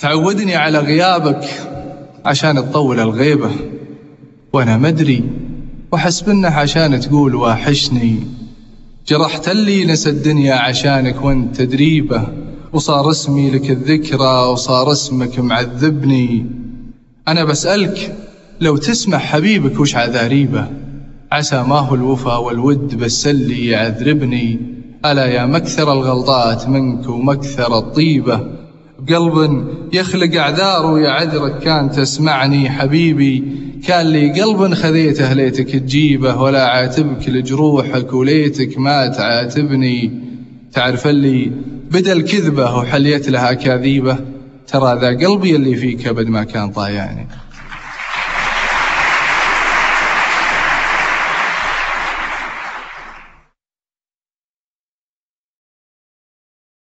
تعودني على غيابك عشان تطول الغيبة، وأنا مدري وحسب إنه عشان تقول واحشني. جرحت اللي نسى الدنيا عشانك وانت تدريبه، وصار اسمي لك الذكرى وصار اسمك معذبني. أنا بسألك لو تسمع حبيبك وش عذاريبه، عسى ما هو الوفا والود بس اللي يعذربني. ألا يا مكثر الغلطات منك ومكثر الطيبة، بقلب يخلق أعذار ويا عذرك كان تسمعني. حبيبي كان لي قلب خذيته ليتك تجيبه، ولا عاتبك لجروحك وليتك ما تعاتبني. تعرف اللي بدل كذبه وحليت لها كاذيبة، ترى ذا قلبي اللي فيك أبد ما كان ضايعني.